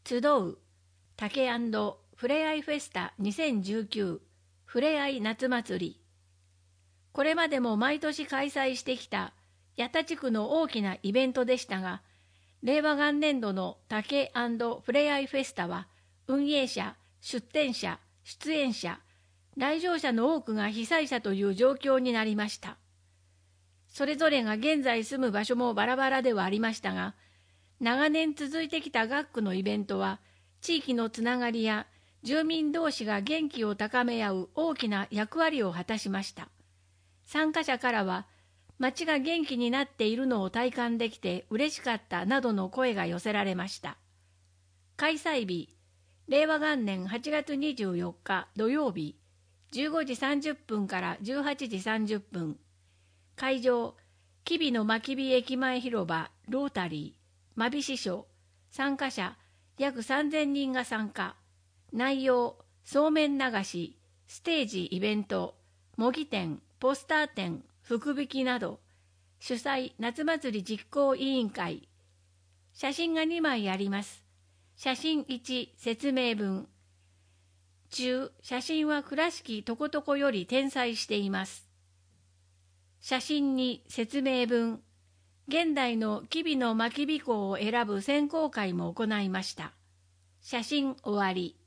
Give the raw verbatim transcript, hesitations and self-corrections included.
集う竹ふれあいフェスタにせんじゅうきゅうふれあい夏祭り。これまでも毎年開催してきた八田地区の大きなイベントでしたが、令和元年度の竹ふれあいフェスタは運営者、出店者、出演者、来場者の多くが被災者という状況になりました。それぞれが現在住む場所もバラバラではありましたが、長年続いてきた学区のイベントは、地域のつながりや住民同士が元気を高め合う大きな役割を果たしました。参加者からは、町が元気になっているのを体感できて嬉しかったなどの声が寄せられました。開催日、令和元年はちがつにじゅうよっか土曜日、じゅうごじさんじゅっぷんからじゅうはちじさんじゅっぷん。会場、吉備の真備駅前広場、ロータリー、真備支所。参加者、約さんぜんにんが参加。内容、そうめん流し、ステージイベント、模擬店、ポスター展、福引きなど。主催、夏祭り実行委員会。写真がにまいあります。写真いち、説明文。中、写真は倉敷とことこより転載しています。写真に説明文。現代の吉備の真備港を選ぶ選考会も行いました。写真終わり。